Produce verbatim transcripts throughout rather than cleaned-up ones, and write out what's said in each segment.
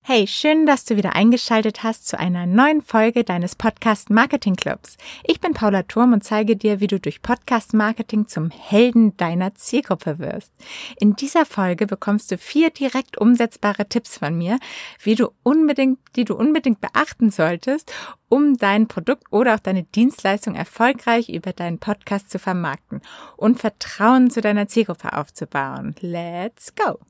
Hey, schön, dass du wieder eingeschaltet hast zu einer neuen Folge deines Podcast Marketing Clubs. Ich bin Paula Turm und zeige dir, wie du durch Podcast Marketing zum Helden deiner Zielgruppe wirst. In dieser Folge bekommst du vier direkt umsetzbare Tipps von mir, wie du unbedingt, die du unbedingt beachten solltest, um dein Produkt oder auch deine Dienstleistung erfolgreich über deinen Podcast zu vermarkten und Vertrauen zu deiner Zielgruppe aufzubauen. Let's go!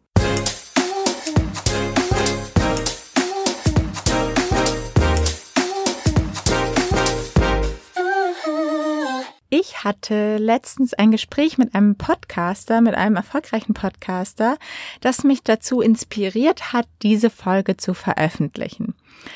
Ich hatte letztens ein Gespräch mit einem Podcaster, mit einem erfolgreichen Podcaster, das mich dazu inspiriert hat, diese Folge zu veröffentlichen.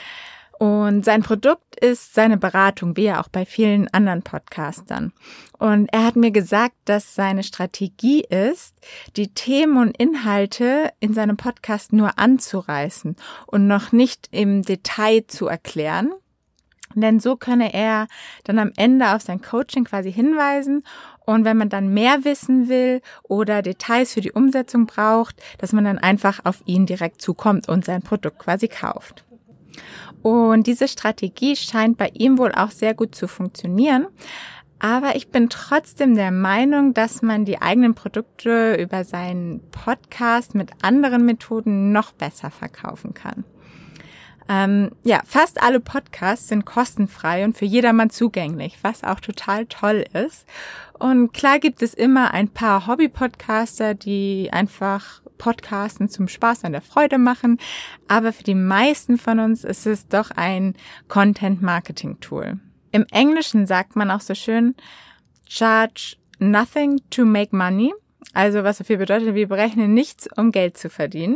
Und sein Produkt ist seine Beratung, wie ja auch bei vielen anderen Podcastern. Und er hat mir gesagt, dass seine Strategie ist, die Themen und Inhalte in seinem Podcast nur anzureißen und noch nicht im Detail zu erklären. Denn so könne er dann am Ende auf sein Coaching quasi hinweisen und wenn man dann mehr wissen will oder Details für die Umsetzung braucht, dass man dann einfach auf ihn direkt zukommt und sein Produkt quasi kauft. Und diese Strategie scheint bei ihm wohl auch sehr gut zu funktionieren. Aber ich bin trotzdem der Meinung, dass man die eigenen Produkte über seinen Podcast mit anderen Methoden noch besser verkaufen kann. Ähm, ja, fast alle Podcasts sind kostenfrei und für jedermann zugänglich, was auch total toll ist. Und klar gibt es immer ein paar Hobby-Podcaster, die einfach Podcasten zum Spaß und der Freude machen. Aber für die meisten von uns ist es doch ein Content-Marketing-Tool. Im Englischen sagt man auch so schön, charge nothing to make money. Also was so viel bedeutet, wir berechnen nichts, um Geld zu verdienen.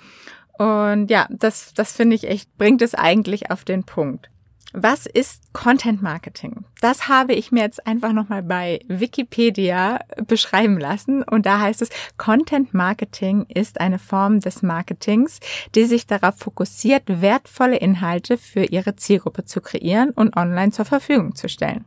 Und ja, das, das finde ich echt, bringt es eigentlich auf den Punkt. Was ist Content Marketing? Das habe ich mir jetzt einfach nochmal bei Wikipedia beschreiben lassen. Und da heißt es, Content Marketing ist eine Form des Marketings, die sich darauf fokussiert, wertvolle Inhalte für ihre Zielgruppe zu kreieren und online zur Verfügung zu stellen.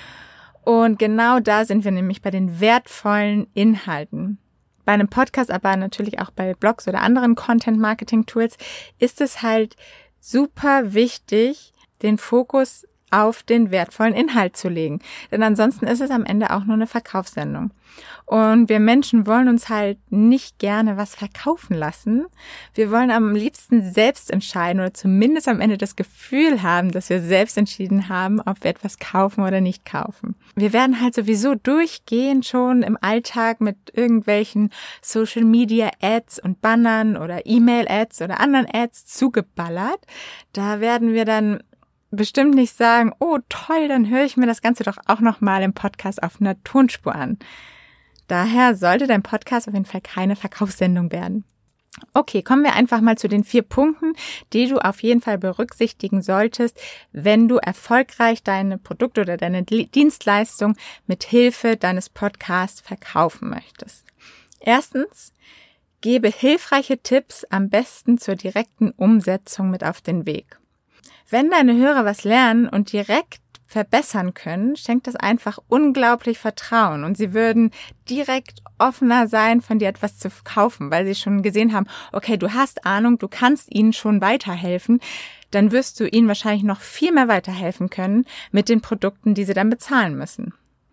Und genau da sind wir nämlich bei den wertvollen Inhalten. Bei einem Podcast, aber natürlich auch bei Blogs oder anderen Content-Marketing-Tools ist es halt super wichtig, den Fokus auf den wertvollen Inhalt zu legen. Denn ansonsten ist es am Ende auch nur eine Verkaufssendung. Und wir Menschen wollen uns halt nicht gerne was verkaufen lassen. Wir wollen am liebsten selbst entscheiden oder zumindest am Ende das Gefühl haben, dass wir selbst entschieden haben, ob wir etwas kaufen oder nicht kaufen. Wir werden halt sowieso durchgehend schon im Alltag mit irgendwelchen Social Media Ads und Bannern oder E-Mail Ads oder anderen Ads zugeballert. Da werden wir dann bestimmt nicht sagen, oh toll, dann höre ich mir das Ganze doch auch nochmal im Podcast auf einer Tonspur an. Daher sollte dein Podcast auf jeden Fall keine Verkaufssendung werden. Okay, kommen wir einfach mal zu den vier Punkten, die du auf jeden Fall berücksichtigen solltest, wenn du erfolgreich deine Produkte oder deine Dienstleistung mit Hilfe deines Podcasts verkaufen möchtest. Erstens, gebe hilfreiche Tipps am besten zur direkten Umsetzung mit auf den Weg. Wenn deine Hörer was lernen und direkt verbessern können, schenkt das einfach unglaublich Vertrauen und sie würden direkt offener sein, von dir etwas zu kaufen, weil sie schon gesehen haben, okay, du hast Ahnung, du kannst ihnen schon weiterhelfen, dann wirst du ihnen wahrscheinlich noch viel mehr weiterhelfen können mit den Produkten, die sie dann bezahlen müssen.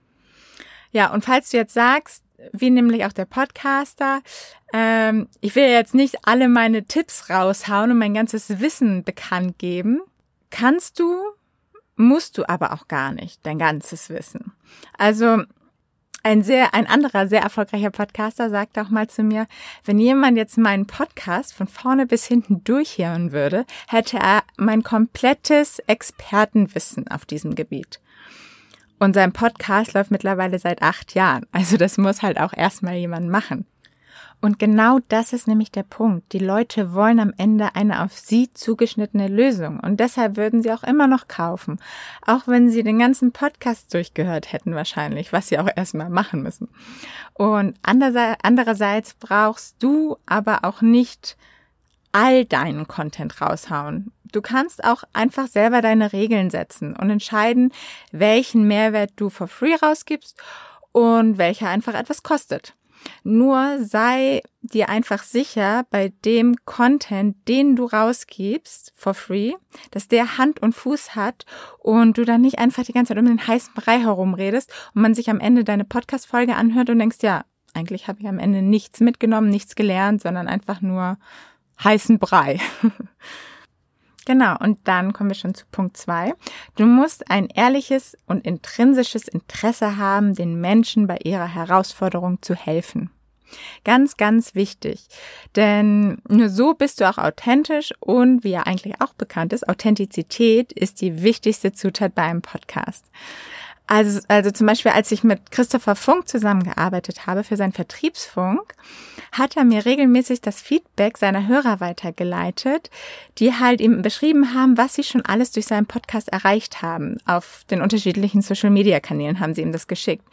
Ja, und falls du jetzt sagst, wie nämlich auch der Podcaster, ähm, ich will jetzt nicht alle meine Tipps raushauen und mein ganzes Wissen bekannt geben, kannst du, musst du aber auch gar nicht, dein ganzes Wissen. Also ein sehr, ein anderer sehr erfolgreicher Podcaster sagt auch mal zu mir, wenn jemand jetzt meinen Podcast von vorne bis hinten durchhören würde, hätte er mein komplettes Expertenwissen auf diesem Gebiet. Und sein Podcast läuft mittlerweile seit acht Jahren. Also das muss halt auch erstmal jemand machen. Und genau das ist nämlich der Punkt. Die Leute wollen am Ende eine auf sie zugeschnittene Lösung. Und deshalb würden sie auch immer noch kaufen. Auch wenn sie den ganzen Podcast durchgehört hätten wahrscheinlich, was sie auch erstmal machen müssen. Und andererseits brauchst du aber auch nicht all deinen Content raushauen. Du kannst auch einfach selber deine Regeln setzen und entscheiden, welchen Mehrwert du for free rausgibst und welcher einfach etwas kostet. Nur sei dir einfach sicher bei dem Content, den du rausgibst for free, dass der Hand und Fuß hat und du dann nicht einfach die ganze Zeit um den heißen Brei herumredest und man sich am Ende deine Podcast-Folge anhört und denkst, ja, eigentlich habe ich am Ende nichts mitgenommen, nichts gelernt, sondern einfach nur heißen Brei. Genau, und dann kommen wir schon zu Punkt zwei. Du musst ein ehrliches und intrinsisches Interesse haben, den Menschen bei ihrer Herausforderung zu helfen. Ganz, ganz wichtig, denn nur so bist du auch authentisch und wie ja eigentlich auch bekannt ist, Authentizität ist die wichtigste Zutat bei einem Podcast. Also, also zum Beispiel, als ich mit Christopher Funk zusammengearbeitet habe für seinen Vertriebsfunk, hat er mir regelmäßig das Feedback seiner Hörer weitergeleitet, die halt ihm beschrieben haben, was sie schon alles durch seinen Podcast erreicht haben. Auf den unterschiedlichen Social-Media-Kanälen haben sie ihm das geschickt.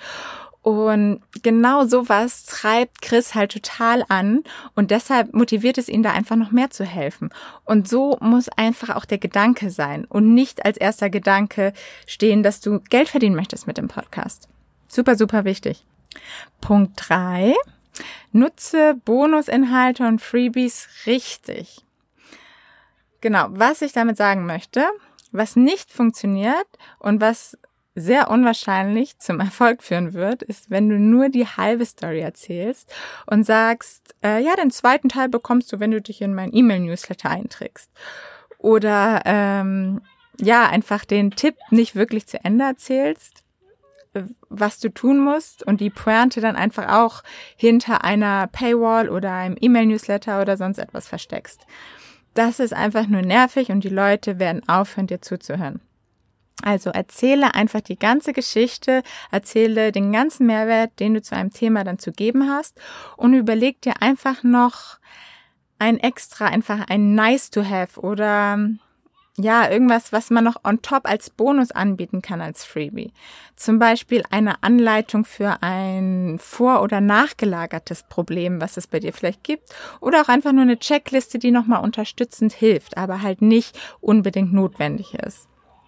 Und genau sowas treibt Chris halt total an und deshalb motiviert es ihn da einfach noch mehr zu helfen. Und so muss einfach auch der Gedanke sein und nicht als erster Gedanke stehen, dass du Geld verdienen möchtest mit dem Podcast. Super, super wichtig. Punkt drei. Nutze Bonusinhalte und Freebies richtig. Genau, was ich damit sagen möchte, was nicht funktioniert und was sehr unwahrscheinlich zum Erfolg führen wird, ist, wenn du nur die halbe Story erzählst und sagst, äh, ja, den zweiten Teil bekommst du, wenn du dich in mein E-Mail-Newsletter einträgst. Oder ähm, ja, einfach den Tipp nicht wirklich zu Ende erzählst, was du tun musst und die Pointe dann einfach auch hinter einer Paywall oder einem E-Mail-Newsletter oder sonst etwas versteckst. Das ist einfach nur nervig und die Leute werden aufhören, dir zuzuhören. Also erzähle einfach die ganze Geschichte, erzähle den ganzen Mehrwert, den du zu einem Thema dann zu geben hast und überleg dir einfach noch ein extra, einfach ein nice to have oder ja, irgendwas, was man noch on top als Bonus anbieten kann als Freebie. Zum Beispiel eine Anleitung für ein vor- oder nachgelagertes Problem, was es bei dir vielleicht gibt oder auch einfach nur eine Checkliste, die nochmal unterstützend hilft, aber halt nicht unbedingt notwendig ist.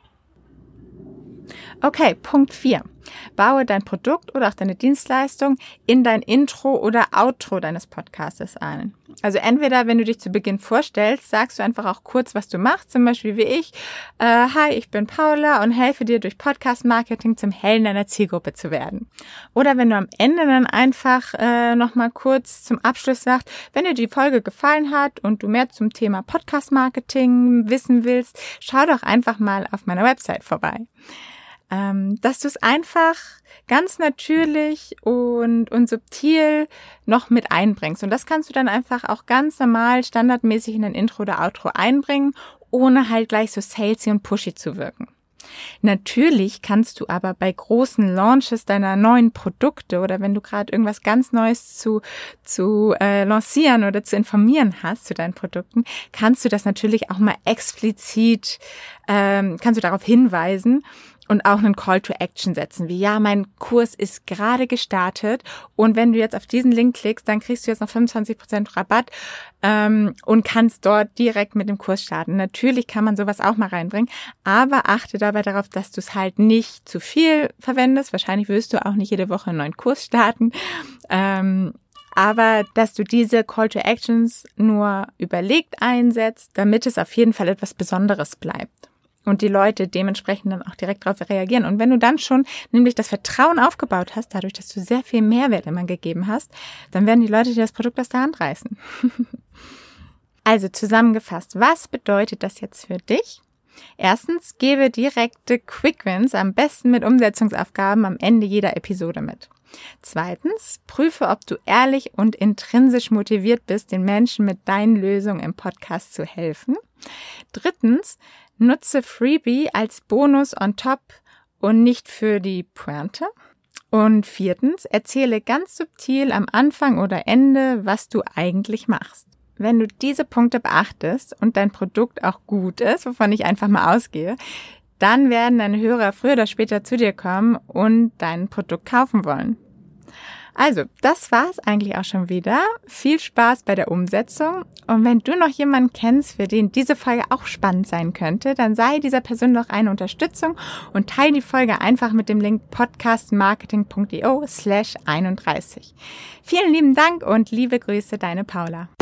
Okay, Punkt vier. Baue dein Produkt oder auch deine Dienstleistung in dein Intro oder Outro deines Podcastes ein. Also entweder, wenn du dich zu Beginn vorstellst, sagst du einfach auch kurz, was du machst, zum Beispiel wie ich. Äh, Hi, ich bin Paula und helfe dir durch Podcast-Marketing zum Helden deiner Zielgruppe zu werden. Oder wenn du am Ende dann einfach äh, nochmal kurz zum Abschluss sagst, wenn dir die Folge gefallen hat und du mehr zum Thema Podcast-Marketing wissen willst, schau doch einfach mal auf meiner Website vorbei. Ähm, dass du es einfach ganz natürlich und, und subtil noch mit einbringst. Und das kannst du dann einfach auch ganz normal, standardmäßig in ein Intro oder Outro einbringen, ohne halt gleich so salesy und pushy zu wirken. Natürlich kannst du aber bei großen Launches deiner neuen Produkte oder wenn du gerade irgendwas ganz Neues zu zu äh, lancieren oder zu informieren hast zu deinen Produkten, kannst du das natürlich auch mal explizit, ähm, kannst du darauf hinweisen und auch einen Call to Action setzen, wie ja, mein Kurs ist gerade gestartet und wenn du jetzt auf diesen Link klickst, dann kriegst du jetzt noch fünfundzwanzig Prozent Rabatt ähm, und kannst dort direkt mit dem Kurs starten. Natürlich kann man sowas auch mal reinbringen, aber achte dabei darauf, dass du es halt nicht zu viel verwendest. Wahrscheinlich wirst du auch nicht jede Woche einen neuen Kurs starten, ähm, aber dass du diese Call to Actions nur überlegt einsetzt, damit es auf jeden Fall etwas Besonderes bleibt. Und die Leute dementsprechend dann auch direkt darauf reagieren. Und wenn du dann schon nämlich das Vertrauen aufgebaut hast, dadurch, dass du sehr viel Mehrwert immer gegeben hast, dann werden die Leute dir das Produkt aus der Hand reißen. Also zusammengefasst, was bedeutet das jetzt für dich? Erstens, gebe direkte Quick Wins, am besten mit Umsetzungsaufgaben am Ende jeder Episode mit. Zweitens, prüfe, ob du ehrlich und intrinsisch motiviert bist, den Menschen mit deinen Lösungen im Podcast zu helfen. Drittens, nutze Freebie als Bonus on top und nicht für die Pointe. Und viertens, erzähle ganz subtil am Anfang oder Ende, was du eigentlich machst. Wenn du diese Punkte beachtest und dein Produkt auch gut ist, wovon ich einfach mal ausgehe, dann werden deine Hörer früher oder später zu dir kommen und dein Produkt kaufen wollen. Also, das war's eigentlich auch schon wieder. Viel Spaß bei der Umsetzung. Und wenn du noch jemanden kennst, für den diese Folge auch spannend sein könnte, dann sei dieser Person doch eine Unterstützung und teile die Folge einfach mit dem Link podcastmarketing.io slash einunddreißig. Vielen lieben Dank und liebe Grüße, deine Paula.